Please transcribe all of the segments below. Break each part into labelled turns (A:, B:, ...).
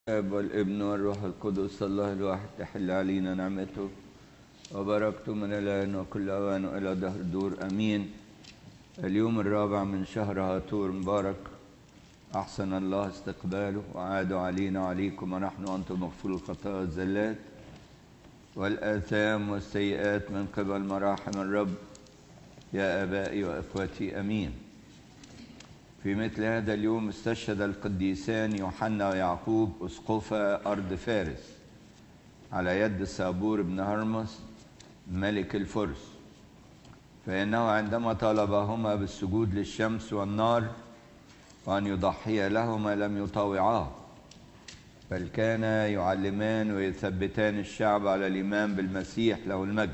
A: الاب والابن والروح القدس الله الواحد تحل علينا نعمته وبركته من الان وكل اوان والى دهر دور امين. اليوم الرابع من شهر هاتور مبارك، احسن الله استقباله وعاد علينا وعليكم ونحن وانتم مغفور الخطايا والزلات والاثام والسيئات من قبل مراحم الرب يا ابائي واخوتي امين. في مثل هذا اليوم استشهد القديسان يوحنا ويعقوب أسقفا أرض فارس على يد سابور بن هرمس ملك الفرس، فإنه عندما طالبهما بالسجود للشمس والنار وأن يضحي لهما لم يطاوعاه، بل كانا يعلمان ويثبتان الشعب على الإيمان بالمسيح له المجد،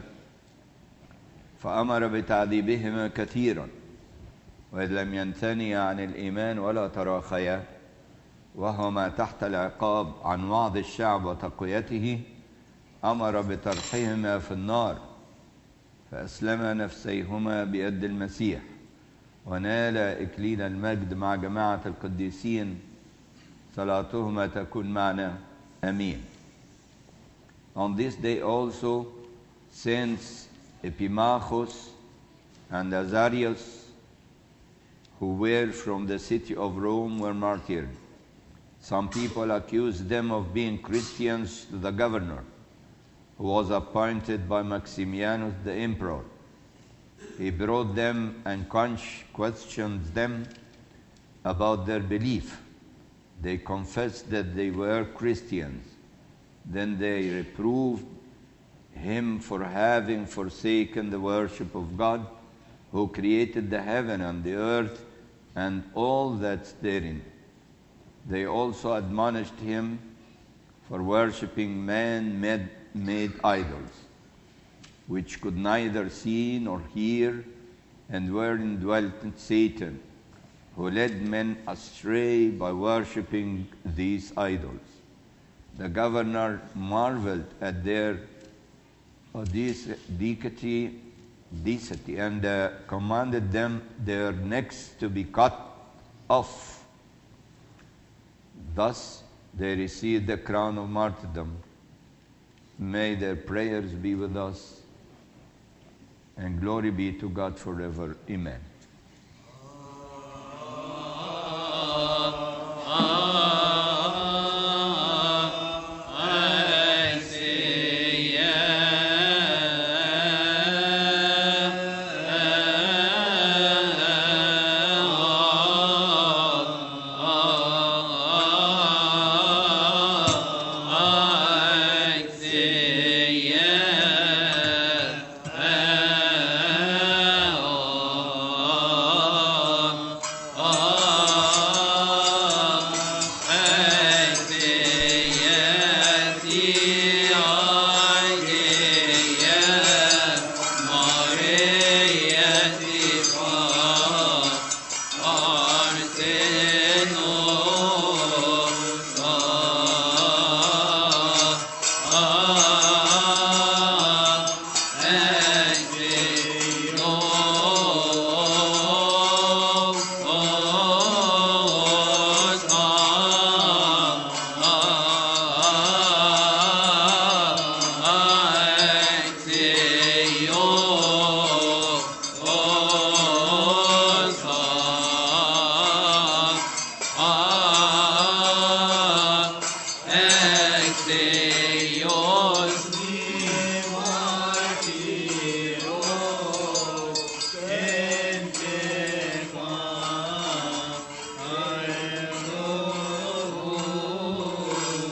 A: فأمر بتعذيبهما كثيرا، وإذ لم ينثنيا عن الإيمان ولا تراخيا وهما تحت العقاب عن وعظ الشعب وتقويته، أمر بطرحهما في النار، فأسلما نفسيهما بيد المسيح ونال إكليل المجد مع جماعة القديسين، صلاتهما تكون معنا آمين. On this day also Saints Epimachus and Azarius, who were from the city of Rome, were martyred. Some people accused them of being Christians to the governor, who was appointed by Maximianus the emperor. He brought them and questioned them about their belief. They confessed that they were Christians. Then they reproved him for having forsaken the worship of God, who created the heaven and the earth and all that's therein. They also admonished him for worshipping man-made idols, which could neither see nor hear, and wherein dwelt Satan, who led men astray by worshipping these idols. The governor marveled at their audacity and commanded them their necks to be cut off. Thus they received the crown of martyrdom. May their prayers be with us, and glory be to God forever. Amen.
B: Say